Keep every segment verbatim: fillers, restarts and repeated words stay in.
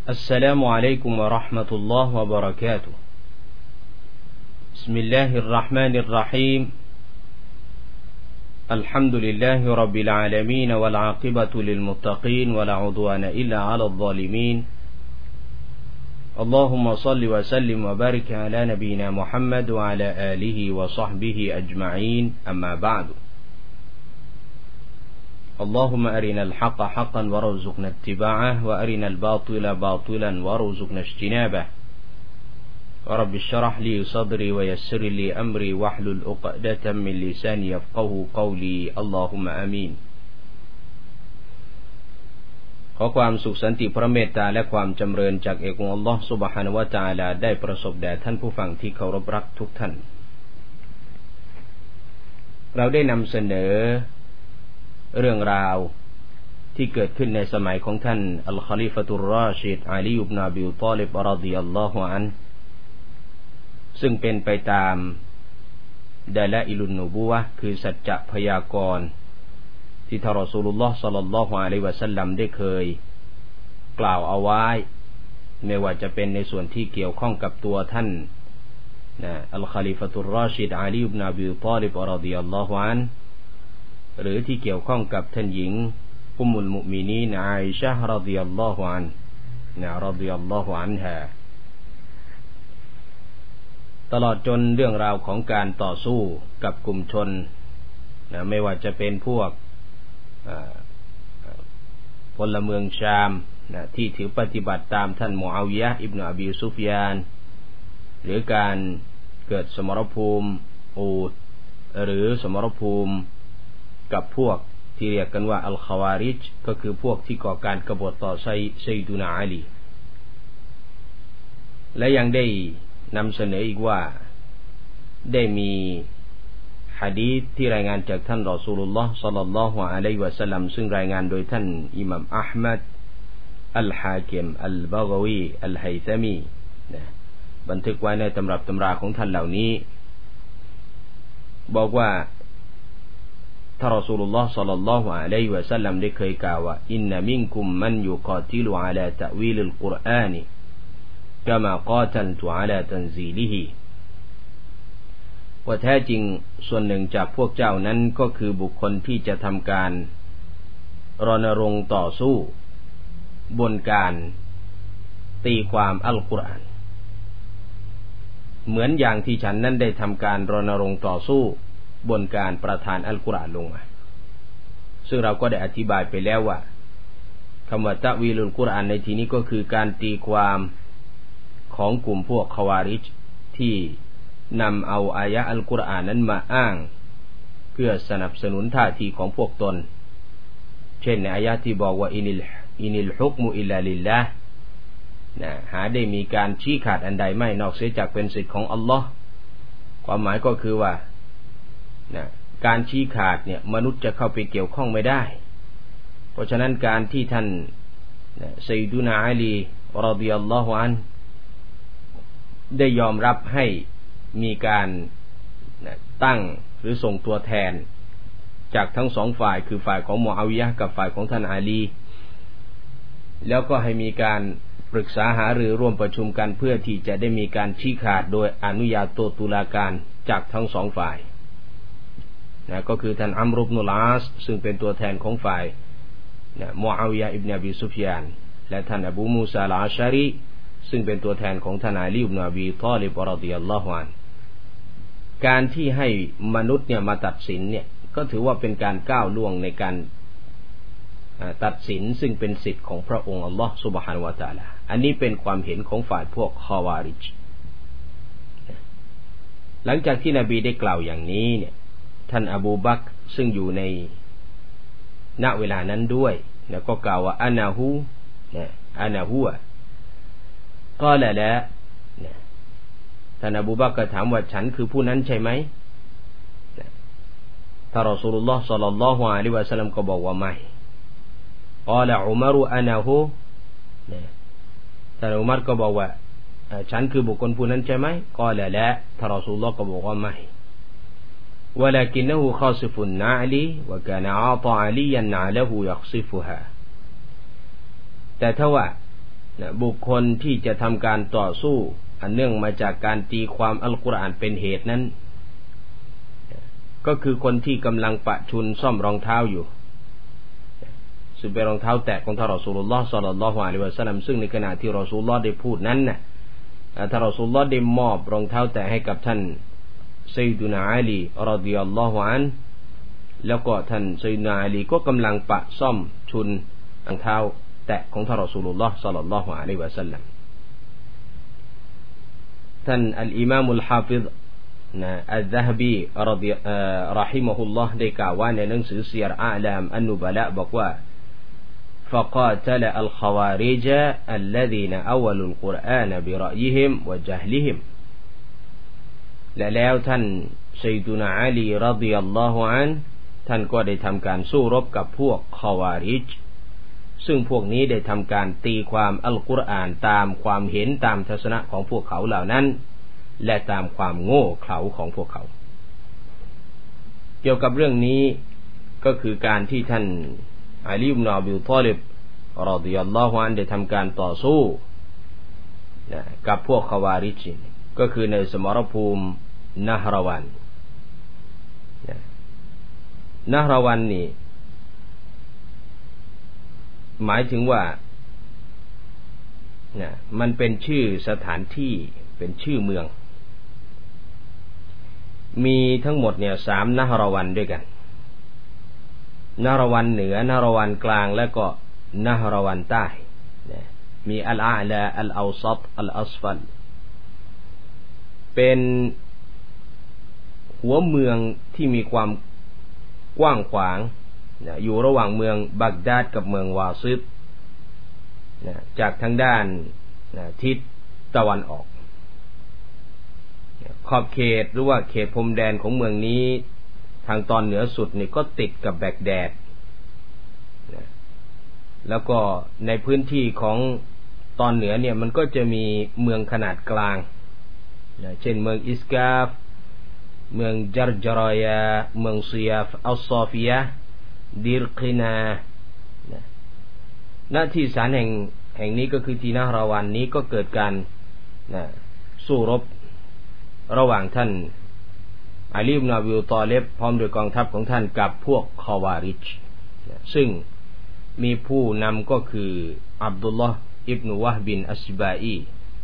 السلام عليكم ورحمة الله وبركاته بسم الله الرحمن الرحيم الحمد لله رب العالمين والعاقبة للمتقين ولا عدوان إلا على الظالمين اللهم صل وسلم وبارك على نبينا محمد وعلى آله وصحبه أجمعين أما بعد اللهم أرنا الحق حقا وارزقنا اتباعه وأرنا الباطل باطلا وارزقنا اجتنابه رب اشرح لي صدري ويسر لي أمري واحلل عقدة من لساني يفقهوا قولي اللهم آمينขอความสุขสันติพระเมตตาและความจำเริญจากเอกองค์อัลลอฮฺซุบฮานะฮูวะตะอาลาได้ประสบแด่ท่านผู้ฟังที่เคารพรักทุกท่านเราได้นำเสนอเรื่องราวที่เกิดขึ้นในสมัยของท่านอัลคอลิฟะตุรรอชิดอาลีอิบนุอบีฏอลิบรอฎิยัลลอฮุอันฮุซึ่งเป็นไปตามดะลาอิลุนนุบุวะห์คือสัจจะพยากรณ์ที่ท่านรอซูลุลลอฮ์ศ็อลลัลลอฮุอะลัยฮิวะซัลลัมได้เคยกล่าวเอาไว้ไม่ว่าจะเป็นในส่วนที่เกี่ยวข้องกับตัวท่านนะอัลคอลิฟะตุรรอชิดอาลีอิบนุอบีฏอลิบรอฎิยัลลอฮุอันฮุหรือที่เกี่ยวข้องกับท่านหญิงอุมมุลมุมินีนอาอิชะฮ์รอฎิยัลลอฮุอันฮะรอฎิยัลลอฮุอันฮาตลอดจนเรื่องราวของการต่อสู้กับกลุ่มชนนะไม่ว่าจะเป็นพวกพลเมืองชามนะที่ถือปฏิบัติตามท่านมุอาวิยะห์อิบนุอบีซุฟยานหรือการเกิดสมรภูมิอูดหรือสมรภูมิกับพวกที่เรียกกันว่าอัลคาวาริจก็คือพวกที่ก่อการกบฏต่อไซดุนาอาลีและยังได้นำเสนออีกว่าได้มีหะดีษที่รายงานจากท่านรอซูลุลลอฮ์ศ็อลลัลลอฮุอะลัยฮิวะซัลลัมซึ่งรายงานโดยท่านอิหม่ามอะห์มัดอัลฮาคิมอัลบะฆวีอัลไฮซะมีนะบันทึกไว้ในตำรับตำราของท่านเหล่านี้บอกว่าท่านรอซูลุลลอฮ์ศ็อลลัลลอฮุอะลัยฮิวะซัลลัมได้เคยกล่าวว่าอินนะมินกุมมันยุกาติลุอะลาตะวีลิลกุรอานีกะมากาตัลตุอะลาตันซีลิฮิว่าแท้จริงส่วนหนึ่งจากพวกเจ้านั้นก็คือบุคคลที่จะทำการรณรงค์ต่อสู้บนการตีความอัลกุรอานเหมือนอย่างที่ฉันนั้นได้ทำการรณรงค์ต่อสู้บนการประทานอัลกุรอานลงมาซึ่งเราก็ได้อธิบายไปแล้วว่าคำว่าตะวีลุลกุรอานในที่นี้ก็คือการตีความของกลุ่มพวกคอวาริจที่นำเอาอายะอัลกุรอานนั้นมาอ้างเพื่อสนับสนุนท่าทีของพวกตนเช่นในอายะที่บอกว่าอินิลอินิลฮุกมุอิลลาลิลลาห์นะหาได้มีการชี้ขาดอันใดไม่นอกเสียจากเป็นสิทธิ์ของอัลลอฮ์ความหมายก็คือว่านะการชี้ขาดเนี่ยมนุษย์จะเข้าไปเกี่ยวข้องไม่ได้เพราะฉะนั้นการที่ท่านนะซัยดุนาอาลีรอฎิยัลลอฮุอันฮุได้ยอมรับให้มีการนะตั้งหรือส่งตัวแทนจากทั้งสองฝ่ายคือฝ่ายของมุอาวิยะห์กับฝ่ายของท่านอาลีแล้วก็ให้มีการปรึกษาหารือร่วมประชุมกันเพื่อที่จะได้มีการชี้ขาดโดยอนุญาโตตุลาการจากทั้งสองฝ่ายนะก็คือท่านอัมรุบนุลอาสซึ่งเป็นตัวแทนของฝ่ายนะมุอาวิยะห์อิบนุอบีซุฟยานและท่านอบูมูซาอัลอาชารีซึ่งเป็นตัวแทนของท่านอาลีอิบนุอบีฏอลิบรอฎิยัลลอฮุอันฮุการที่ให้มนุษย์เนี่ยมาตัดสินเนี่ยก็ถือว่าเป็นการก้าวล่วงในการตัดสินซึ่งเป็นสิทธิ์ของพระองค์อัลลอฮฺซุบฮานะฮูวะตะอาลาอันนี้เป็นความเห็นของฝ่ายพวกคอวาริจหลังจากที่นบีได้กล่าวอย่างนี้เนี่ยท่านอบูบักรซึ่งอยู่ในณเวลานั้นด้วยแล้วก็กล่าวว่าอานาฮูนะอานาฮูก็แหละแหละท่านอบูบักรก็ถามว่าฉันคือผู้นั้นใช่ไหมท่านรอซูลุลลอฮ์ศ็อลลัลลอฮุอะลัยฮิวะซัลลัมก็บอกว่าไม่กล่าวอุมัรอานาฮูท่านอุมัรก็บอกว่าฉันคือบุคคลผู้นั้นใช่ไหมกล่าวและท่านรอซูลุลลอฮ์ก็บอกว่าไม่ ولكنه خاصف النعل وكان عاطى عليا نعله يخصفها แต่ถ้าว่านะบุคคลที่จะทำการต่อสู้อันเนื่องมาจากการตีความอัลกุรอานเป็นเหตุนั้นก็คือคนที่กำลังปะชุนซ่อมรองเท้าอยู่ซึ่งเป็นรองเท้าแตะของท่านรอซูลุลลอฮ์ศ็อลลัลลอฮุอะลัยฮิวะซัลลัมซึ่งในขณะที่รอซูลุลลอฮ์ได้พูดนั้นน่ะท่านรอซูลุลลอฮ์ได้มอบรองเท้าแตะให้กับท่านซัยยิดุนาอาลีรอฎิยัลลอฮุอันฮุแล้วก็ท่านซัยยิดุนาอาลีก็กำลังปะซ่อมชุนรองเท้าแตะของท่านรอซูลุลลอฮ์ศ็อลลัลลอฮุอะลัยฮิวะซัลลัมท่านอัลอิมามุลฮาฟิซนะอัลซะฮบีรอฎิรอฮิมะฮุลลอฮ์ได้กล่าวว่าในหนังสือซีรอะลามอันนุบะละบอกว่าفقاتل الخوارج الذين أولوا القرآن برأيهم وجهلهم และแล้วท่านซัยยิดุนาอาลีรอฎิยัลลอฮุอันฮุท่านก็ได้ทำการสู้รบกับพวกคอวาริจซึ่งพวกนี้ได้ทำการตีความอัลกุรอานตามความเห็นตามทัศนะของพวกเขาเหล่านั้นและตามความโง่เขลาของพวกเขาเกี่ยวกับเรื่องนี้ก็คือการที่ท่านอาลีอิบนุอับีฏอลิบรอฎิยัลลอฮุอันฮุได้ทำการต่อสู้นะกับพวกคอวาริจก็คือในสมรภูมินะฮรวันนะนะฮรวันนี่หมายถึงว่านะมันเป็นชื่อสถานที่เป็นชื่อเมืองมีทั้งหมดเนี่ยสามนะฮรวันด้วยกันนะฮรวันเหนือนะฮรวันกลางและก็นะฮรวันใต้นะมีอัลอาลาอัลเอาซัตอัลอัสฟัลเป็นหัวเมืองที่มีความกว้างขวางนะอยู่ระหว่างเมืองบักดาดกับเมืองวาซิดนะจากทางด้านนะทิศตะวันออกขอบเขตหรือว่าเขตพรมแดนของเมืองนี้ทางตอนเหนือสุดนี่ก็ติดกับแบกแดดนะแล้วก็ในพื้นที่ของตอนเหนือเนี่ยมันก็จะมีเมืองขนาดกลางนะเช่นเมืองอิสกาฟเมืองจารจรอยาเมืองซียฟอัลซอฟิยะดิรกินานะณที่ศาลแห่งแห่งนี้ก็คือที่นะฮรวันนี้ก็เกิดการนะสู้รบระหว่างท่านอาลีอิบนุอับีฏอลิบพร้อมด้วยกองทัพของท่านกับพวกคอวาริจซึ่งมีผู้นำก็คืออับดุลลอฮ์อิบนุวะฮ์บินอัชบาอี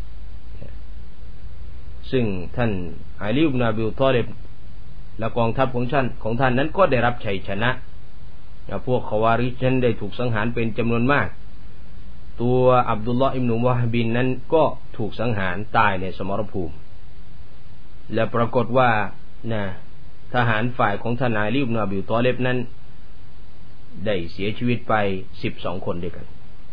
ซึ่งท่านอาลีอิบนุอับีฏอลิบและกองทัพของท่านของท่านนั้นก็ได้รับชัยชนะพวกคอวาริจนั้นได้ถูกสังหารเป็นจำนวนมากตัวอับดุลลอฮ์อิบนุวะฮ์บินนั้นก็ถูกสังหารตายในสมรภูมิและปรากฏว่านะทหารฝ่ายของท่านอาลีอิบนุอับีฏอลิบนั้นได้เสียชีวิตไปสิบสองคนด้วยกัน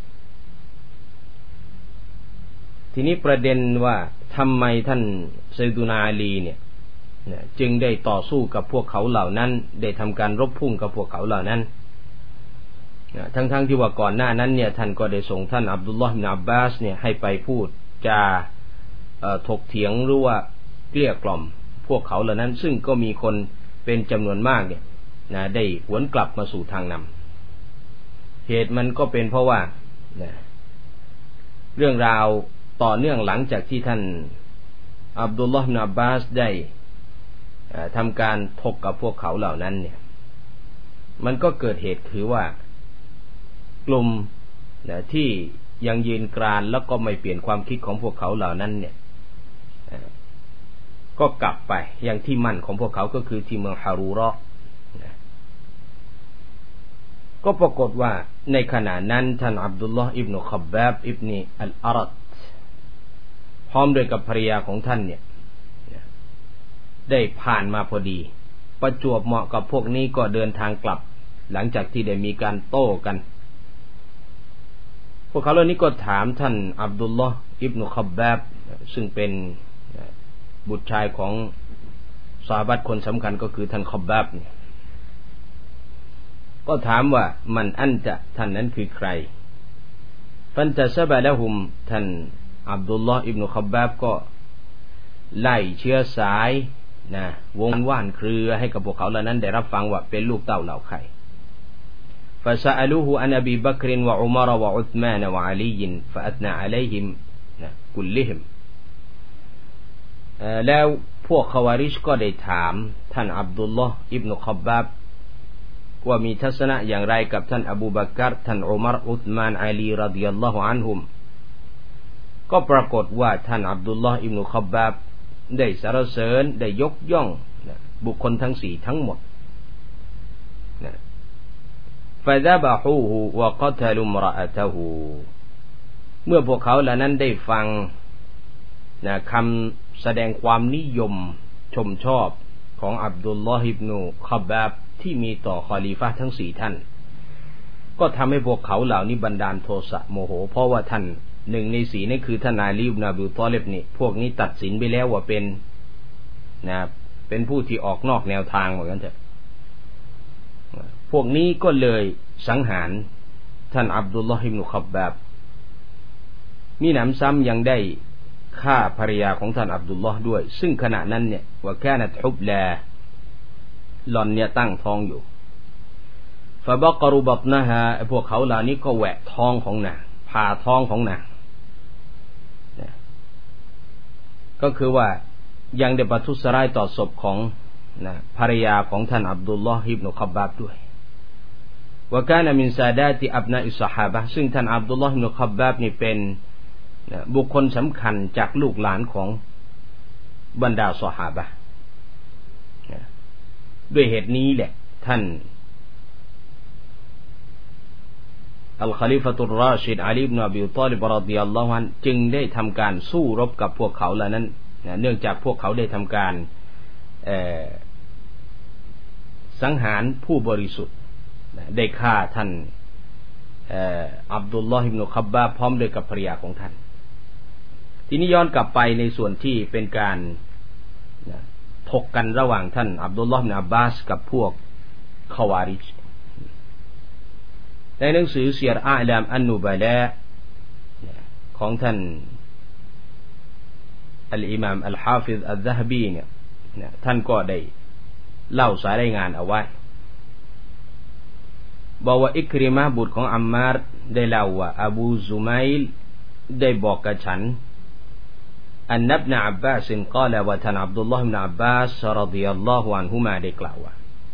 ทีนี้ประเด็นว่าทำไมท่านซัยยิดุนาอาลีเนี่ยนะจึงได้ต่อสู้กับพวกเขาเหล่านั้นได้ทำการรบพุ่งกับพวกเขาเหล่านั้นนะทั้งๆ ท, ที่ว่าก่อนหน้านั้นเนี่ยท่านก็ได้ส่งท่านอับดุลลอฮ์อิบนุอับบาสเนี่ยให้ไปพูดจาถกเถียงหรือว่าเกลี้ยกล่อมพวกเขาเหล่านั้นซึ่งก็มีคนเป็นจำนวนมากเนี่ยนะได้หวนกลับมาสู่ทางนำเหตุมันก็เป็นเพราะว่านะเรื่องราวต่อเนื่องหลังจากที่ท่านอับดุลลอฮ์อิบนุอับบาสได้ทำการถกกับพวกเขาเหล่านั้นเนี่ยมันก็เกิดเหตุคือว่ากลุ่มนะที่ยังยืนกรานแล้วก็ไม่เปลี่ยนความคิดของพวกเขาเหล่านั้นเนี่ยก็กลับไปยังที่มั่นของพวกเขาก็คือที่เมืองฮารูเราะห์ก็ปรากฏว่าในขณะนั้นท่านอับดุลลอฮ์อิบนุคับบาบอิบนีอัลอารัดพร้อมด้วยกับภรรยาของท่านเนี่ยได้ผ่านมาพอดีประจวบเหมาะกับพวกนี้ก็เดินทางกลับหลังจากที่ได้มีการโต้กันพวกเขาเหล่านี้ก็ถามท่านอับดุลลอฮ์อิบนุคับบาบซึ่งเป็นบุตรชายของซอฮาบะห์คนสำคัญก็คือท่านคับบาบเนี่ยก็ถามว่ามันอันจะท่านนั้นคือใครฟันตะซะบะละฮุมท่านอับดุลลอฮ์อิบนุคับบาบก็ไล่เชื้อสายนะวงว่านเครือให้กับพวกเขาเหล่านั้นได้รับฟังว่าเป็นลูกเต้าเหล่าใคร فسألوه عن أبي بكر وعمر وعثمان وعلي فأثنى عليهم كلهم แล้วพวกคาวาริชก็ได้ถามท่านอับดุลลอฮ์อิบนุค็อบบับว่ามีทัศนะอย่างไรกับท่านอบูบักรท่านอุมัรอุธมานอาลีรอฎิยัลลอฮุอันฮุมก็ปรากฏว่าท่านอับดุลลอฮ์อิบนุค็อบบับได้สรรเสริญได้ยกย่องบุคคลทั้งสี่ทั้งหมดفذبحوه وقتلوا امرأته เมื่อพวกเขาเหล่านั้นได้ฟังนะคำแสดงความนิยมชมชอบของอับดุลลอฮ์อิบนุค็อบบับที่มีต่อคอลีฟะห์ทั้งสี่ท่านก็ทำให้พวกเขาเหล่านี้บันดาลโทสะโมโหเพราะว่าท่านหนึ่งในสี่นี่คือท่านอาลีอิบนุอบีฏอลิบนี่พวกนี้ตัดสินไปแล้วว่าเป็นนะเป็นผู้ที่ออกนอกแนวทางเหมือนกันเถอะพวกนี้ก็เลยสังหารท่านอับดุลลอฮ์อิบนุค็อบบับมีหนำซ้ำยังได้ฆ่าภรรยาของท่านอับดุลลอฮ์ด้วยซึ่งขณะนั้นเนี่ยว่าแค่นัดฮุบลาหล่อนเนี่ยตั้งท้องอยู่ฟะบักรุบัตนะฮาพวกเขาเหล่านี้ก็แหวะท้องของนางผ่าท้องของนางก็คือว่ายังได้ประทุษร้ายต่อศพของนะภรรยาของท่านอับดุลลอฮ์อิบนุค็อบบับด้วยว่าการมินซาดาติอับนาอิศฮาบะซึ่งท่านอับดุลลอฮ์อิบนุค็อบบับนี่เป็นบุคคลสำคัญจากลูกหลานของบรรดาซอฮาบะห์ด้วยเหตุนี้แหละท่านอัลคอลิฟะตุรราชิดอาลีอิบนุอบีฏอลิบรอฎิยัลลอฮุอันฮุจึงได้ทำการสู้รบกับพวกเขาเหล่านั้นเนื่องจากพวกเขาได้ทำการสังหารผู้บริสุทธิ์ได้ฆ่าท่านอับดุลลอฮ์อิบนุค็อบบับพร้อมด้วยกับภรรยาของท่านทีนี้ย้อนกลับไปในส่วนที่เป็นการถกกันระหว่างท่านอับดุลลอฮ์อิบนุอับบาสกับพวกคอวาริจในหนังสือซีรอะอ์อลัมอันนุบะลาของท่านอัลอิมามอัลฮาฟิซอัลซะฮบีเนี่ยท่านก็ได้เล่าสายรายงานเอาไว้บอกว่าอิกริมะห์บุตรของอัมมาร์ได้เล่าว่าอบูซุมัยลได้บอกกับฉันอันนับนะอับบาสกล่าวว่าท่านอับดุลลอฮ์อิบนุอับบาสรอฎิยัลลอฮุอันฮุมาได้กล่าวว่า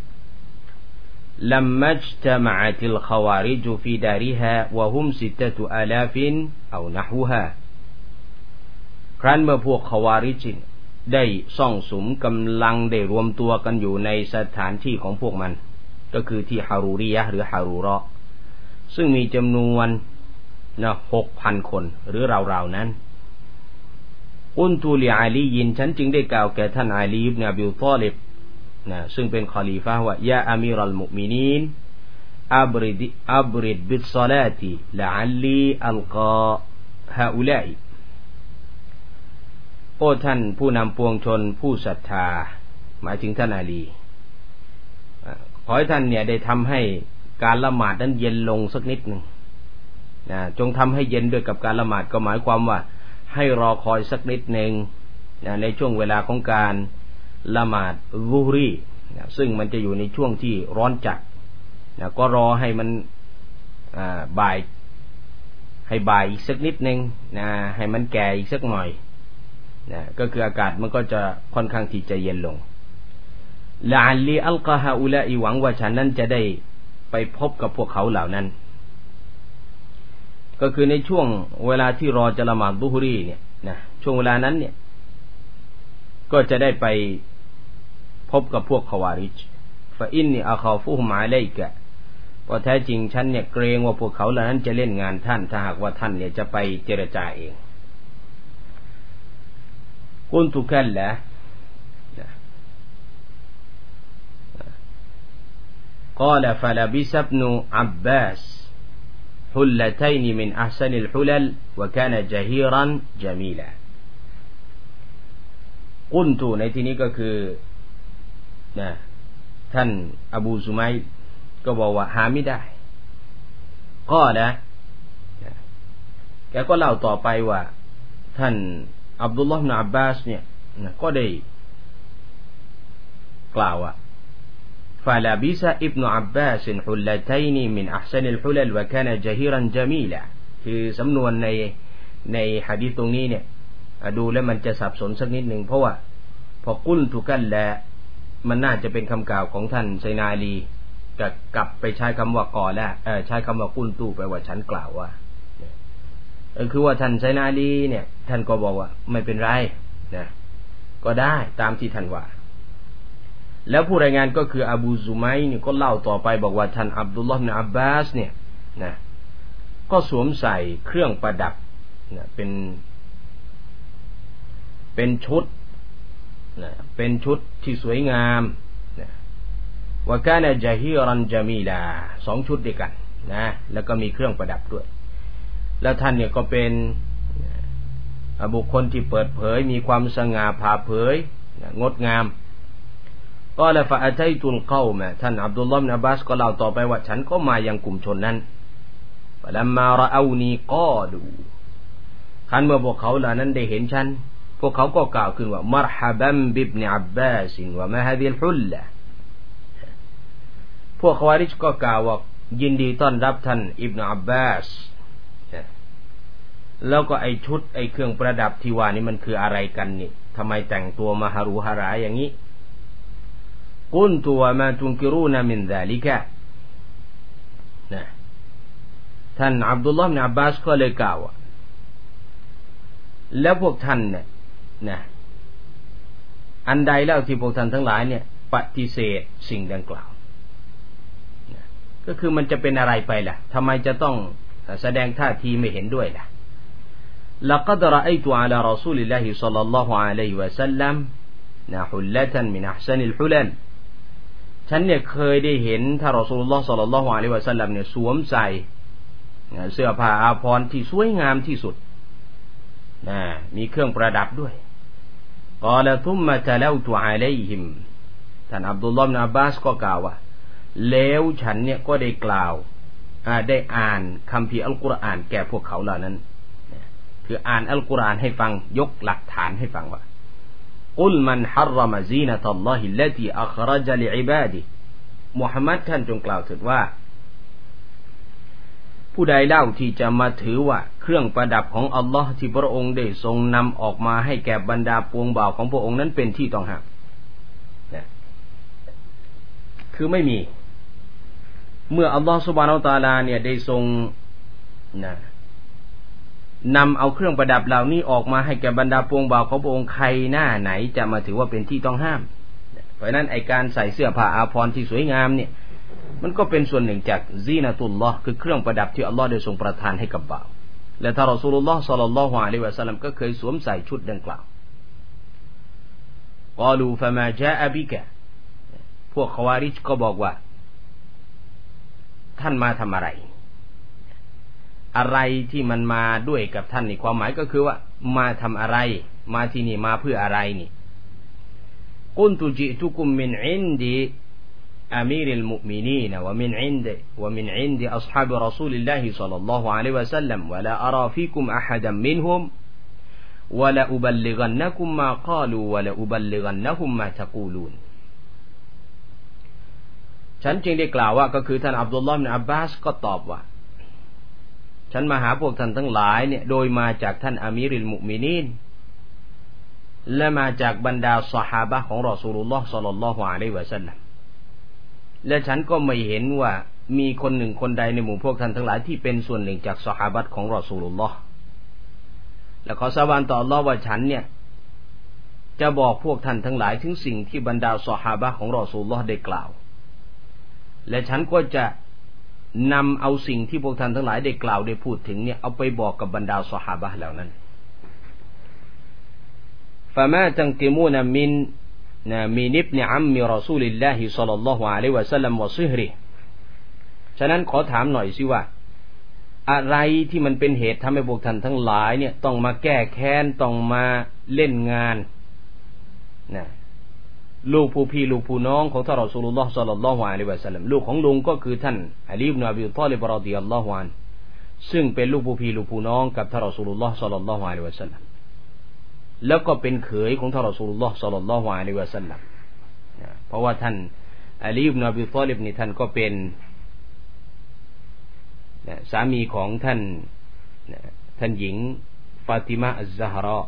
لما اجتمعت الخوارج في دارها وهم ستة آلاف أو نحوها ครั้นเมื่อพวกคาวาริจได้ซ่องสุมกำลังได้รวมตัวกันอยู่ในสถานที่ของพวกมันก็คือที่ฮารูริยะหรือฮารูเราะห์ซึ่งมีจำนวนนะ หกพัน คนหรือราวๆนั้นอุนตูลิอาลียินฉันจึงได้กล่าวแก่ท่านอาลีอิบนุอบีฏอลิบนะซึ่งเป็นคอลีฟะห์ว่ายาอามีรัลมุอ์มินีนอับริดอับริดบิศศอลาติละอัลลีอัลกาฮาอุลัยโอ้ท่านผู้นำปวงชนผู้ศรัทธาหมายถึงท่านอาลีขอให้ท่านเนี่ยได้ทำให้การละหมาดนั้นเย็นลงสักนิดหนึ่งนะจงทำให้เย็นด้วยกับการละหมาดก็หมายความว่าให้รอคอยสักนิดหนึ่งนะในช่วงเวลาของการละหมาดซุฮรีนะซึ่งมันจะอยู่ในช่วงที่ร้อนจัดนะก็รอให้มันบ่ายให้บ่ายอีกสักนิดหนึ่งนะให้มันแก่อีกสักหน่อยนะก็คืออากาศมันก็จะค่อนข้างที่จะเย็นลงละอัลลีอัลกะฮาอุลาอิหวังว่าฉันนั้นจะได้ไปพบกับพวกเขาเหล่านั้นก็คือในช่วงเวลาที่รอจะละหมาดซุฮรีเนี่ยนะช่วงเวลานั้นเนี่ยก็จะได้ไปพบกับพวกคอวาริจฟะอินนีอะคอฟุฮุมอะลัยกะเพราะแท้จริงฉันเนี่ยเกรงว่าพวกเขาเหล่านั้นจะเล่นงานท่านถ้าหากว่าท่านเนี่ยจะไปเจรจาเองกุนตุกัลละقال فلبس ابن عباس حلتين من أحسن الحلل وكان جهيرا جميلاกุนตุในที่นี้ก็คือนะท่านอบูซุมัยก็บอกว่าหาไม่ได้ก็แล้วแกก็เล่าต่อไปว่าท่านอับดุลลอฮ์อิบนุอับบาสเนี่ยนะก็ได้กล่าวว่า فلبس ابن عباس حلتين من أحسن الحلل وكان جهيرا جميلا คือสำนวนในในหะดีษตรงนี้เนี่ยดูแล้วมันจะสับสนสักนิดหนึ่งเพราะว่าพอกุลทุกันและมันน่าจะเป็นคำกล่าวของท่านไซนาลีกับกลับไปใช้คำว่าก่อแล้วเออใช้คำว่ากุลตูแปลว่าฉันกล่าวว่าเออคือว่าท่านไซนาลีเนี่ยท่านก็บอกว่าไม่เป็นไรนะก็ได้ตามที่ท่านว่าแล้วผู้รายงานก็คืออบูซุมัยนี่ก็เล่าต่อไปบอกว่าท่านอับดุลลอฮ์บินอับบาสเนี่ยนะก็สวมใส่เครื่องประดับนะเป็นเป็นชุดนะเป็นชุดที่สวยงามนะวะกานะญะฮีรันญะมีลาสองชุดด้วยกันนะแล้วก็มีเครื่องประดับด้วยแล้วท่านเนี่ยก็เป็นบุคคลที่เปิดเผยมีความสง่าผ่าเผยนะงดงามก็ละฟะอะตัยตุลเกามะท่านอับดุลลอฮ์บินอับบาสก็เล่าต่อไปว่าฉันก็มายังกลุ่มชนนั้นฟะลัมมาราอูนีกอลูคันเมื่อพวกเขาเหล่านั้นได้เห็นฉันพวกเขาก็กล่าวขึ้นว่ามัรฮะบันบิบนิอับบาสวะมาฮาซิลฮุลละพวกคอวาริจก็กล่าวว่ายินดีต้อนรับท่านอิบนุอับบาสแล้วก็ไอชุดไอเครื่องประดับที่ว่านี่มันคืออะไรกันนี่ทำไมแต่งตัวมาฮารุฮาราอย่างนี้กุนตุวะมาตุนกิรูนะมินซาลิกะนะท่านอับดุลลอฮ์บินอับบาสก็เลยกล่าวว่าแล้วพวกท่านเนี่ยนะอันใดแล้วที่พวกท่านทั้งหลายเนี่ยปฏิเสธสิ่งดังกล่าวนะก็คือมันจะเป็นอะไรไปล่ะทำไมจะต้องแสดงท่าทีไม่เห็นด้วยล่ะلقد رأيت على رسول الله صلى الله عليه وسلم حلة من أحسن الحلل ฉันเนี่ยเคยได้เห็นท่านรอซูลุลลอฮ์ศ็อลลัลลอฮุอะลัยฮิวะซัลลัมเนี่ยสวมใส่เสื้อผ้าอาภรณ์ที่สวยงามที่สุดนะมีเครื่องประดับด้วยกอละทุมมะตะลาวตุอะลัยฮิมท่านอับดุลลอฮ์บินอับบาสก็กล่าวว่าแล้วฉันเนี่ยก็ได้กล่าวได้อ่านคัมภีร์อัลกุรอานแก่พวกเขาเหล่านั้นคืออ่านอัลกุรอานให้ฟังยกหลักฐานให้ฟังว่ากุลมันฮัรรมะซีนะตัลลอฮิลลตีอัคเราะญะลิอิบาดิมุฮัมมัดท่านจงกล่าวเถิดว่าผู้ใดเล่าที่จะมาถือว่าเครื่องประดับของอัลลอฮ์ที่พระองค์ได้ทรงนำออกมาให้แก่บรรดาปวงบ่าวของพระองค์นั้นเป็นที่ต้องห้ามนะคือไม่มีเมื่ออัลลอฮ์ซุบฮานะฮูวะตะอาลาเนี่ยได้ทรงนะนำเอาเครื่องประดับเหล่านี้ออกมาให้แก่บรรดาปวงบ่าวของพระองค์ใครหน้าไหนจะมาถือว่าเป็นที่ต้องห้ามเพราะนั้นไอการใส่เสื้อผ้าอาภรณ์ที่สวยงามเนี่ยมันก็เป็นส่วนหนึ่งจากซีนะตุลลอฮ์คือเครื่องประดับที่อัลลอฮ์ได้ทรงประทานให้กับบ่าวและท่านรอซูลุลลอฮ์ศ็อลลัลลอฮุอะลัยฮิวะซัลลัมก็เคยสวมใส่ชุดดังกล่าวกอลูฟะมาจาอะบิกะพวกคอวาริจก็บอกว่าท่านมาทำอะไรอะไรที่มันมาด้วยกับท่านนี่ความหมายก็คือว่ามาทำอะไรมาที่นี่มาเพื่ออะไรนี่กุนตุจิตุกุมมินอินดีอามีริลมุมินีนวะมินอินดีวะมินอินดีอัศฮาบรอซูลิลลาฮิศ็อลลัลลอฮุอะลัยฮิวะซัลลัมวะลาอะราฟีกุมอะฮัดัมมินฮุมวะลาอุบัลลิกันนะกุมมาฆาลูวะลาอุบัลลิกันนะฮุมมาตะกูลูนฉันจึงได้กล่าวว่าก็คือท่านอับดุลลอฮ์บินอับบาสก็ตอบว่าฉันมาหาพวกท่านทั้งหลายเนี่ยโดยมาจากท่านอามีริลมุมินีนและมาจากบรรดาซอฮาบะห์ของรอซูลุลลอฮ์ศ็อลลัลลอฮุอะลัยฮิวะซัลลัมและฉันก็ไม่เห็นว่ามีคนหนึ่งคนใดในหมู่พวกท่านทั้งหลายที่เป็นส่วนหนึ่งจากซอฮาบะห์ของรอซูลุลลอฮ์และขอสาบานต่ออัลเลาะห์ว่าฉันเนี่ยจะบอกพวกท่านทั้งหลายถึงสิ่งที่บรรดาซอฮาบะห์ของรอซูลุลลอฮ์ได้กล่าวและฉันก็จะนำเอาสิ่งที่พวกท่านทั้งหลายได้กล่าวได้พูดถึงเนี่ยเอาไปบอกกับบรรดาซอฮาบะห์เหล่านั้นฟะมาตังกิมูนมินมินอิบนิอัมมิรอซูลิลลาฮิศ็อลลัลลอฮุอะลัยฮิวะซัลลัมวะซิฮริฉะนั้นขอถามหน่อยสิว่าอะไรที่มันเป็นเหตุทำให้พวกท่านทั้งหลายเนี่ยต้องมาแก้แค้นต้องมาเล่นงานนะลูกผู้พี่ลูกผู้น้องของท่านรอซูลุลลอฮ์ศ็อลลัลลอฮุอะลัยฮิวะซัลลัมลูกของลุงก็คือท่านอาลีอิบนุอบีฏอลิบรอฎิยัลลอฮุอันฮุซึ่งเป็นลูกผู้พี่ลูกผู้น้องกับท่านรอซูลุลลอฮ์ศ็อลลัลลอฮุอะลัยฮิวะซัลลัมแล้วก็เป็นเขยของท่านรอซูลุลลอฮ์ศ็อลลัลลอฮุอะลัยฮิวะซัลลัมเพราะว่าท่านอาลีอิบนุอับีฏอลิบนี่ท่านก็เป็นสามีของท่านท่านหญิงฟาติมาอัซซะฮรอ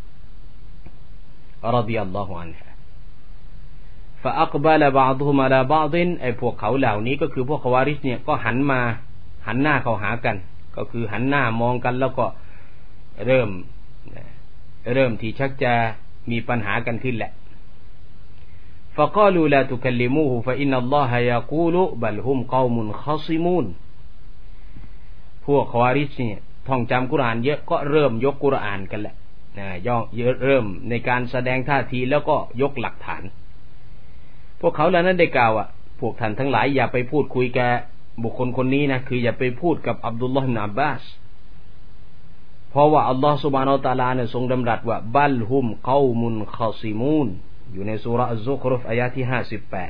รอฎิยัลลอฮุอันฮาفأقبل بعضهم على بعض ไอ้พวกเขาเหล่านี้ก็คือพวกคอวาริชเนี่ยก็หันมาหันหน้าเข้าหากันก็คือหันหน้ามองกันแล้วก็เริ่มเริ่มที่ชักจะมีปัญหากันขึ้นแหละ فقالوا لا تكلموه فإن الله يقول بل هم قوم خصمون พวกคอวาริชเนี่ยท่องจำกุรอานเยอะก็เริ่มยกกุรอานกันแหละนะย่อเริ่มในการแสดงท่าทีแล้วก็ยกหลักฐานพวกเขาเหล่านั้นได้กล่าวอ่ะพวกท่านทั้งหลายอย่าไปพูดคุยกับบุคคลคนนี้นะคืออย่าไปพูดกับอับดุลลอฮ์ อิบนุ อับบาสเพราะว่าอัลลอฮ์ซุบฮานะฮูวะตะอาลาเนี่ยทรงดำรัสว่าบัลฮุมกอมุนคอซิมูนอยู่ในซูเราะห์อัซซุครุฟอายะที่ห้าสิบแปด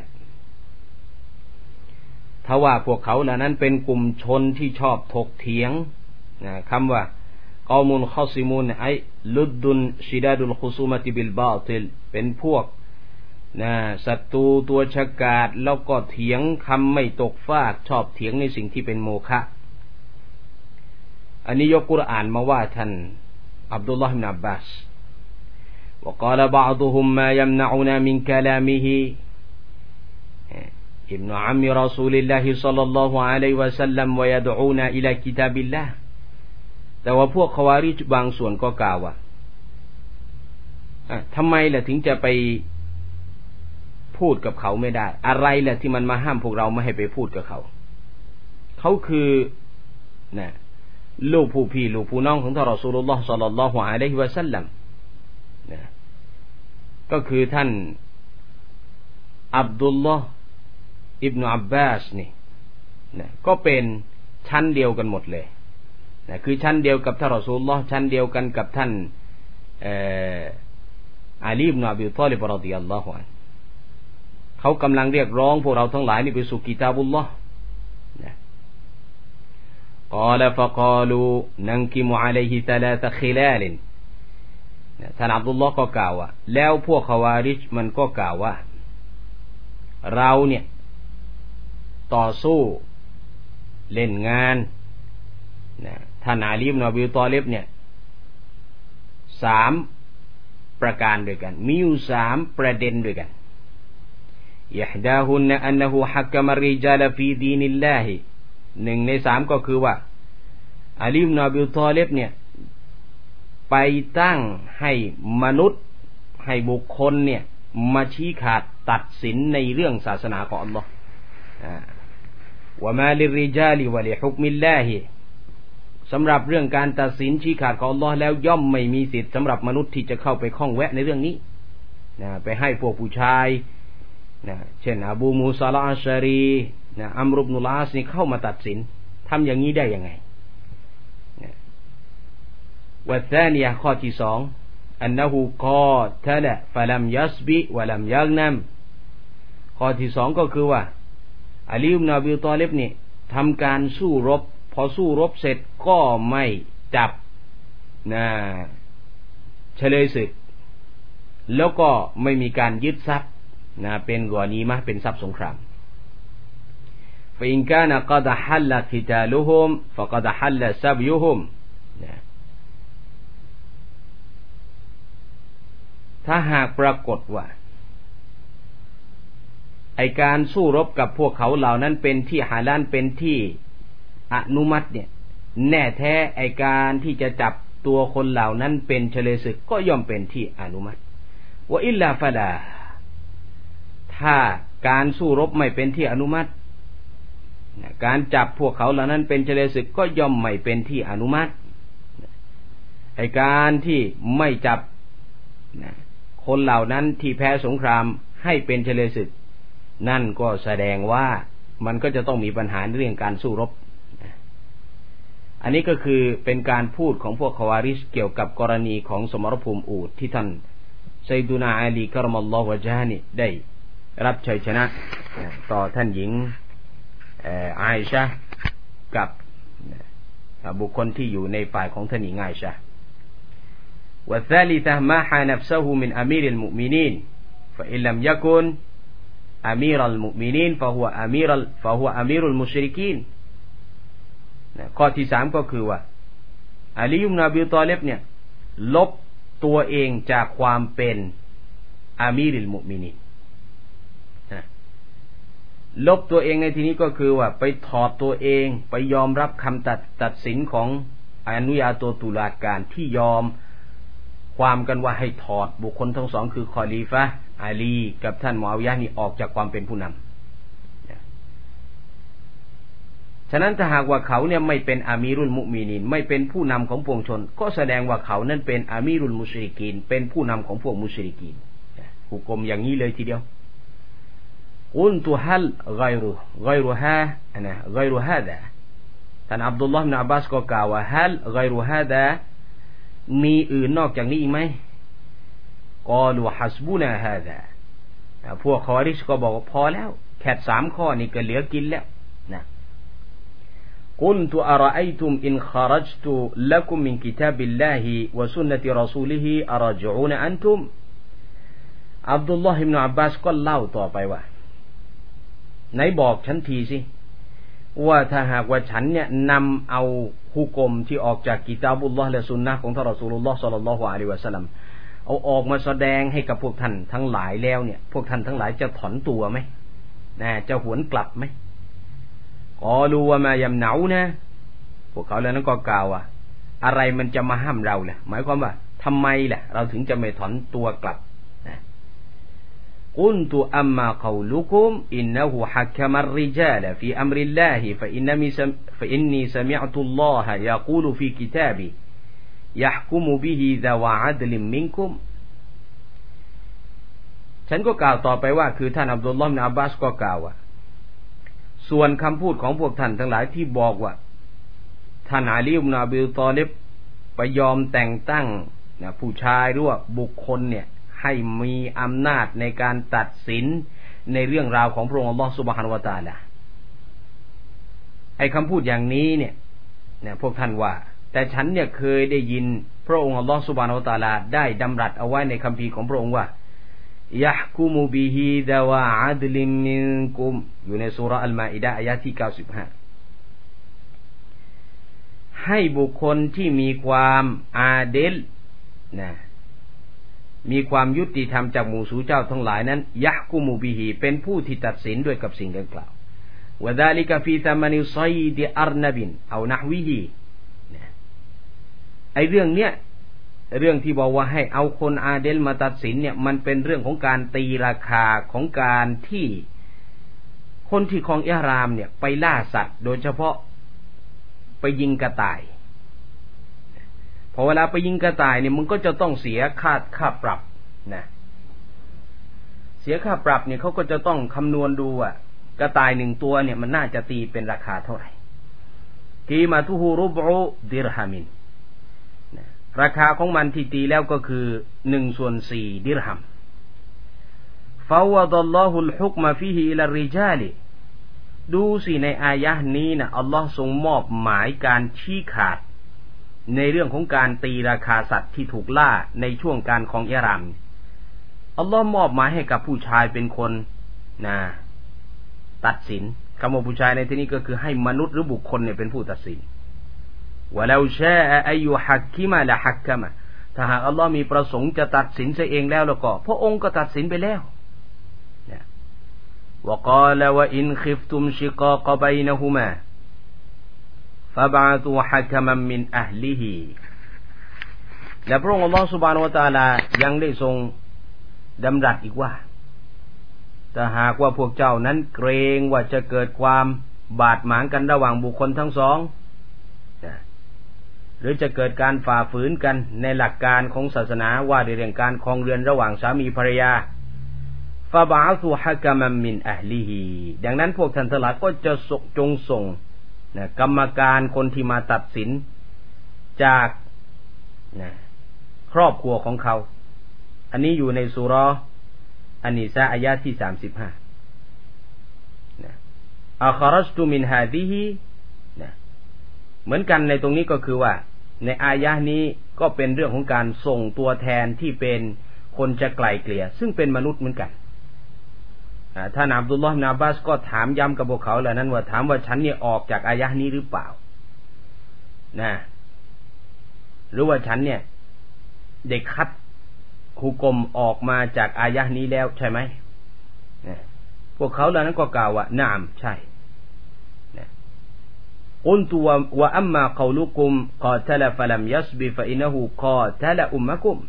ถ้าว่าพวกเขาเหล่านั้นเป็นกลุ่มชนที่ชอบถกเถียงนะคำว่ากอมุนคอซิมูนไอลุดดุนชิดาดุลคุซูมะติบิลบาติลเป็นพวกนะศัตรูตัวฉกาจแล้วก็เถียงคำไม่ตกฟากชอบเถียงในสิ่งที่เป็นโมฆะอันนี้ยกกุรอานมาว่าท่านอับดุลลอฮ์ อิบนุ อับบาส وقال بعضهم ما يمنعنا من كلامه ابن عم رسول الله صلى الله عليه وسلم ويدعونا إلى كتاب الله แต่ว่าพวกคอวาริจบางส่วนก็กล่าวว่าทำไมล่ะถึงจะไปพูดกับเขาไม่ได้อะไรแหละที่มันมาห้ามพวกเราไม่ให้ไปพูดกับเขาเขาคือนะลูกผู้พี่ลูกผู้น้องของท่านรอซูลุลลอฮ์ศ็อลลัลลอฮุอะลัยฮิวะซัลลัมนะก็คือท่านอับดุลลอฮ์อิบนุอับบาสนี่นะก็เป็นชั้นเดียวกันหมดเลยนะคือชั้นเดียวกับท่านรอซูลุลลอฮ์ชั้นเดียวกันกับท่านเอ่ออาลีอิบนุอับีฏอลิบรอฎิยัลลอฮุอันฮุเขากำลังเรียกร้องพวกเราทั้งหลายนี่ไปสู่กิตาบุลลอฮ์นะกอลฟะกาลูนันกิมุอะลัยฮิซะลาซะคิลาลท่านอับดุลลอฮ์ก็กล่าวว่าแล้วพวกคอวาริชมันก็กล่าวว่าเราเนี่ยต่อสู้เล่นงานนะท่านอาลีอิบนุอับีฏอลิบเนี่ยสามประการด้วยกันมีอยู่สามประเด็นด้วยกันيحداهن أنه حكم الرجال في دين الله หนึ่งในสามก็คือว่าอาลีอิบนุอับีฏอลิบเนี่ยไปตั้งให้มนุษย์ให้บุคคลเนี่ยมาชี้ขาดตัดสินในเรื่องศาสนาของอัลลอฮ์วะมาลิรริญาลิวะลิฮุกมิลลาฮิสำหรับเรื่องการตัดสินชี้ขาดของอัลลอฮ์แล้วย่อมไม่มีสิทธิ์สำหรับมนุษย์ที่จะเข้าไปข้องแวะในเรื่องนี้นะไปให้พวกผู้ชายนะเช่นอบูมูซาลาอัชชารีนะอัมรุบนุลอาสนี่เข้ามาตัดสินทำอย่างนี้ได้ยังไงวัซานียะข้อที่สองอันนะฮูกอตะละฟะลัมยัสบิวะลัมยักนัมข้อที่สองก็คือว่าอาลีอิบนุอับีฏอลิบนี่ทำการสู้รบพอสู้รบเสร็จก็ไม่จับนะเฉลยศึกแล้วก็ไม่มีการยึดทรัพย์นะเป็นกอนีมะเป็นทรัพย์สงครามฟะอินกานะกอดฮัลละกิตาลุฮุมฟะกอดฮัลละซับยุฮุมนะถ้าหากปรากฏว่าไอการสู้รบกับพวกเขาเหล่านั้นเป็นที่ฮาลาลเป็นที่อนุมัติเนี่ยแน่แท้ไอการที่จะจับตัวคนเหล่านั้นเป็นเฉลยศึกก็ย่อมเป็นที่อนุมัติวะอิลลาฟะลาถ้าการสู้รบไม่เป็นที่อนุมัติการจับพวกเขาเหล่านั้นเป็นเฉลยศึกก็ย่อมไม่เป็นที่อนุมัติไอการที่ไม่จับคนเหล่านั้นที่แพ้สงครามให้เป็นเฉลยศึกนั่นก็แสดงว่ามันก็จะต้องมีปัญหาเรื่องการสู้รบอันนี้ก็คือเป็นการพูดของพวกคอวาริชเกี่ยวกับกรณีของสมรภูมิอูฐที่ท่านซัยดุนาอาลีกะรอมัลลอฮุวะญะฮ์นี่ได้รับชัยชนะต่อท่านหญิงอาอิชะห์กับบุคคลที่อยู่ในฝ่ายของท่านหญิงอาอิชะห์والثالثة ما حى نفسه من أمير المؤمنين فإن لم يكن อามีรัลมุมินีนฟะฮุวะอามีรัลฟะฮุวะอามีรุลมุชริกีนข้อที่สามก็คือว่าอาลีอิบนุ อบี ฏอลิบเนี่ยลบตัวเองจากความเป็นอามีรุลมุมินีนลบตัวเองในที่นี้ก็คือว่าไปถอดตัวเองไปยอมรับคำตัดตัดสินของอนุญาโตตุลาการที่ยอมความกันว่าให้ถอดบุคคลทั้งสองคือคอลีฟะห์อาลีกับท่านมุอาวิยะห์นี่ออกจากความเป็นผู้นำฉะนั้นถ้าหากว่าเขาเนี่ยไม่เป็นอามีรุลมุมินีนไม่เป็นผู้นำของปวงชนก็แสดงว่าเขานั้นเป็นอามีรุลมุชริกีนเป็นผู้นำของพวกมุชริกีนหุกมอย่างนี้เลยทีเดียวกุนตุฮัลไกรุไกรุฮาอันนะไกรุฮาดะท่านอับดุลลอฮ์ อิบนุ อับบาสก็กล่าวว่าฮัลไกรุฮาดะมีอื่นนอกจากนี้อีกไหมกอลูฮัสบุนาฮาดะพวกคอริชก็บอกว่าพอแล้วแค่สามข้อนี่ก็เหลือกินแล้วนะกุนตุอะรออัยตุมอินคอรัจตุละกุมมินกิตาบิลลาฮิวะซุนนะติรอซูลิฮิอะรจิอูนอันตุมอับดุลลอฮ์ อิบนุ อับบาสก็เล่าต่อไปว่าไหนบอกฉันทีสิว่าถ้าหากว่าฉันเนี่ยนำเอาฮุกมที่ออกจากกิตาบุลลอฮ์และสุนนะห์ของท่านรอซูลุลลอฮ์ศ็อลลัลลอฮุอะลัยฮิวะซัลลัมเอาออกมาแสดงให้กับพวกท่านทั้งหลายแล้วเนี่ยพวกท่านทั้งหลายจะถอนตัวไหมนะจะหวนกลับไหมกอลูวะมายัมเนานะพวกเขาแล้วนั้นก็กล่าวว่าอะไรมันจะมาห้ามเราล่ะหมายความว่าทำไมล่ะเราถึงจะไม่ถอนตัวกลับกุนตุอัมมาเกาลุกุมอินนะฮูฮักมัรริจาลฟีอัมริลลาฮิฟะอินนีฟะอินนีซะมิอตุลลอฮะยะกูลุฟีกิตาบิยะฮ์กุมุบิฮิซะวะอัดลิมมินกุมฉันก็กล่าวต่อไปว่าคือท่านอับดุลลอฮ์ อิบนุ อับบาสก็กล่าวว่าส่วนคำพูดของพวกท่านทั้งหลายที่บอกว่าท่านอาลี อิบนุ อบี ฏอลิบไปยอมแต่งตั้งนะผู้ชายหรือว่าบุคคลเนี่ยให้มีอำนาจในการตัดสินในเรื่องราวของพระองค์อัลลอฮฺซุบฮานะฮูวะตะอาลาไอ้คำพูดอย่างนี้เนี่ยเนี่ยพวกท่านว่าแต่ฉันเนี่ยเคยได้ยินพระองค์อัลลอฮฺซุบฮานะฮูวะตะอาลาได้ดำรัสเอาไว้ในคัมภีร์ของพระองค์ว่ายะฮ์กุมุบิฮิดะวะอัดลิมมินกุมอยู่ในซูเราะห์อัลมาอิดะห์อายะห์ที่เก้าสิบห้าให้บุคคลที่มีความอาเดลนะมีความยุติธรรมจากหมู่สู่เจ้าทั้งหลายนั้นยะฮ์กุมุบิฮิเป็นผู้ที่ตัดสินด้วยกับสิ่งดังกล่าววะซาลิกะฟีซัมนิซัยดอัรนบินเอานะฮวิฮิไอ้เรื่องเนี้ยเรื่องที่บอกว่าให้เอาคนอาเดลมาตัดสินเนี่ยมันเป็นเรื่องของการตีราคาของการที่คนที่ครองอิหรามเนี่ยไปล่าสัตว์โดยเฉพาะไปยิงกระต่ายพอเวลาไปยิงกระต่ายเนี่ยมันก็จะต้องเสียค่าค่าปรับนะเสียค่าปรับเนี่ยเขาก็จะต้องคำนวณดูว่ากระต่ายหนึ่งตัวเนี่ยมันน่าจะตีเป็นราคาเท่าไหร่กีมาตุฮูรุบอุดิรฮามินนะราคาของมันที่ตีแล้วก็คือหนึ่งส่วนสี่ดิรฮัมฟาวะดัลลอฮุลฮุกมะฟีฮิอิลาริจาลิดูสิในอายะห์นี้นะอัลลอฮ์ทรงมอบหมายการชี้ขาดในเรื่องของการตีราคาสัตว์ที่ถูกล่าในช่วงการของอิหรามอัลลอฮ์มอบหมายให้กับผู้ชายเป็นคนนะตัดสินคำว่าผู้ชายในที่นี้ก็คือให้มนุษย์หรือบุคคลเนี่ยเป็นผู้ตัดสินวะลาชาอะอัยยุฮักกิมะละฮักกะมะถ้าหากอัลลอฮ์มีประสงค์จะตัดสินเสียเองแล้วแล้วก็พระองค์ก็ตัดสินไปแล้วนะวะกาลวะอินคิฟตุมชิกากะบัยนะฮุมาฟะบะตูฮักมัมมินอะห์ลิฮิและพระองค์อัลลอฮฺซุบฮานะฮูวะตะอาลายังได้ทรงดำรัสอีกว่าถ้าหากว่าพวกเจ้านั้นเกรงว่าจะเกิดความบาดหมางกันระหว่างบุคคลทั้งสองหรือจะเกิดการฝ่าฝืนกันในหลักการของศาสนาว่าในเรื่องการครองเรือนระหว่างสามีภรรยาฟะบะตูฮักมัมมินอะห์ลิฮิดังนั้นพวกท่านทั้งหลายก็จะจงส่งนะกรรมการคนที่มาตัดสินจากนะครอบครัวของเขาอันนี้อยู่ในซูเราะห์อันนิสาอายะห์ที่สามสิบห้านะอัครัจตุมินฮาซิฮินะเหมือนกันในตรงนี้ก็คือว่าในอายะห์นี้ก็เป็นเรื่องของการส่งตัวแทนที่เป็นคนจะไกล่เกลี่ยซึ่งเป็นมนุษย์เหมือนกันท่านอับดุลลอฮ์ อิบนุ อับบาสก็ถามย้ำกับพวกเขาเหล่านั้นว่าถามว่าฉันเนี่ยออกจากอายะห์นี้หรือเปล่านะหรือว่าฉันเนี่ยได้คัดหุกมออกมาจากอายะห์นี้แล้วใช่ไหมนะพวกเขาเหล่านั้นก็กล่าวว่านะอัมใช่นะกุลตุวะอัมมาเกาลุกุมกอตะละฟะลัมยัสบิฟะอินนะฮูกอตะละอุมมะกุม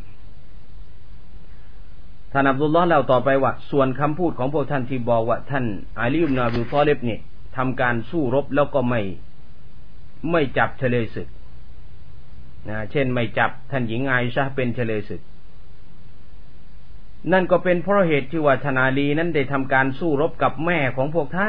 ท่านอับดุลลอฮ์เล่าต่อไปว่าส่วนคำพูดของพวกท่านที่บอกว่าท่านอาลีอิบนุ อบี ฏอลิบเนี่ยทำการสู้รบแล้วก็ไม่ไม่จับเฉลยศึกนะเช่นไม่จับท่านหญิงอาอิชะห์เป็นเฉลยศึกนั่นก็เป็นเพราะเหตุที่ว่าท่านอาลีนั้นได้ทำการสู้รบกับแม่ของพวกท่าน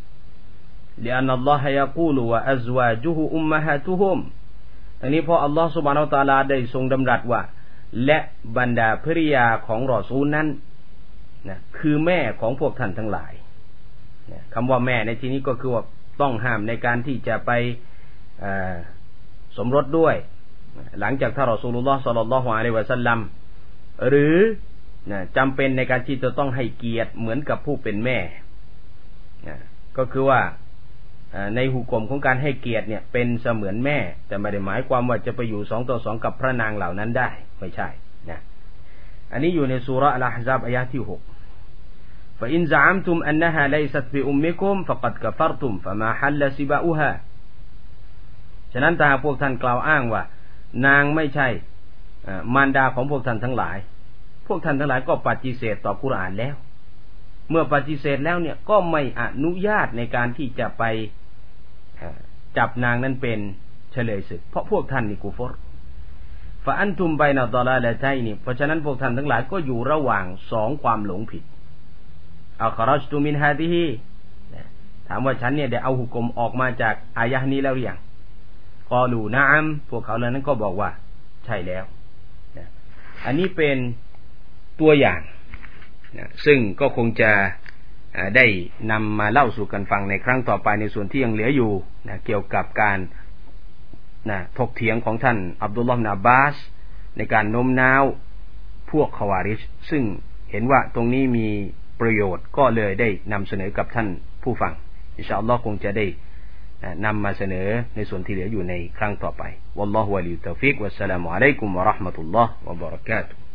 لأن الله يقول وأزواجه أمهاتهم อันนี้เพราะอัลลอฮฺซุบฮานะฮูวะตะอาลาได้ทรงดำรัสว่าและบรรดาภริยาของรอซูลนั้นนะคือแม่ของพวกท่านทั้งหลายนะคำว่าแม่ในที่นี้ก็คือว่าต้องห้ามในการที่จะไปสมรสด้วยหลังจากท่านรอซูลุลลอฮ์ ศ็อลลัลลอฮุอะลัยฮิวะซัลลัมหรือนะจำเป็นในการที่จะต้องให้เกียรติเหมือนกับผู้เป็นแม่นะก็คือว่าในหุกมของการให้เกียรติเนี่ยเป็นเสมือนแม่แต่ไม่ได้หมายความว่าจะไปอยู่สองต่อสองกับพระนางเหล่านั้นได้ไม่ใช่นะอันนี้อยู่ในซูเราะห์อัลอะห์ซาบอายะห์ที่หก فإن زعمتم أنها ليست بأمكم فقد كفرتم فما حل سباؤها ฉะนั้นถ้าพวกท่านกล่าวอ้างว่านางไม่ใช่มารดาของพวกท่านทั้งหลายพวกท่านทั้งหลายก็ปฏิเสธต่อกุรอานแล้วเมื่อปฏิเสธแล้วเนี่ยก็ไม่อนุญาตในการที่จะไปจับนางนั้นเป็นเฉลยศึกเพราะพวกท่านนี่กุฟรฟะอันตุมไบนะฎอลาละตัยนี่เพราะฉะนั้นพวกท่านทั้งหลายก็อยู่ระหว่างสองความหลงผิดอัคเราะจตุมินฮาซิฮิถามว่าฉันเนี่ยได้เอาหุกมออกมาจากอายะห์นี้แล้วหรือยังกอลูนะอัมพวกเขาเหล่านั้นก็บอกว่าใช่แล้วอันนี้เป็นตัวอย่างนะซึ่งก็คงจะได้นำมาเล่าสู่กันฟังในครั้งต่อไปในส่วนที่ยังเหลืออยู่นะเกี่ยวกับการนะถกเถียงของท่านอับดุลลอฮ์ อิบนุ อับบาสในการโน้มน้าวพวกคอวาริชซึ่งเห็นว่าตรงนี้มีประโยชน์ก็เลยได้นำเสนอกับท่านผู้ฟังอินชาอัลลอฮ์คงจะได้นำมาเสนอในส่วนที่เหลืออยู่ในครั้งต่อไปวัลลอฮุวะลิยุตตอฟิกวัสสลามุอะลัยกุมวะเราะห์มะตุลลอฮ์วะบะเราะกาตุฮ์